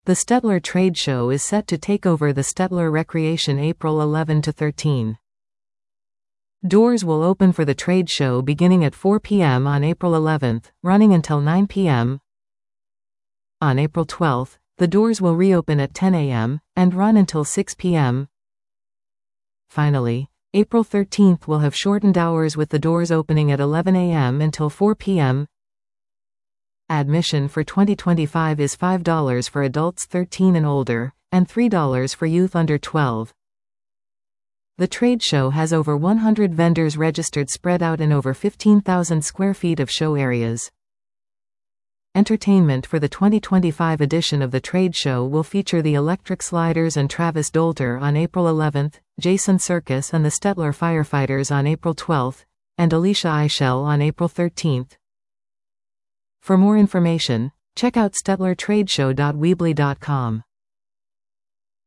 The Stettler Trade Show is set to take over the Stettler Recreation April 11 to 13. Doors will open for the trade show beginning at 4 p.m. on April 11, running until 9 p.m. On April 12, the doors will reopen at 10 a.m. and run until 6 p.m. Finally, April 13 will have shortened hours with the doors opening at 11 a.m. until 4 p.m. Admission for 2025 is $5 for adults 13 and older, and $3 for youth under 12. The trade show has over 100 vendors registered spread out in over 15,000 square feet of show areas. Entertainment for the 2025 edition of the trade show will feature the Electric Sliders and Travis Dolter on April 11, Jason Circus and the Stettler Firefighters on April 12, and Alicia Eichel on April 13. For more information, check out StettlerTradeshow.weebly.com.